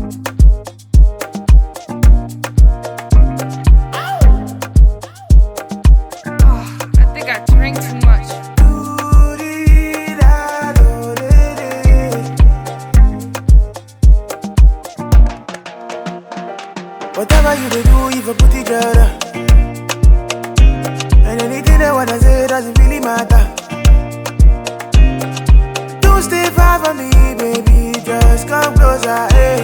I think I drink too much. Whatever you do, you for put each other. And anything they wanna say doesn't really matter. Don't stay far from me, baby, just come closer, eh.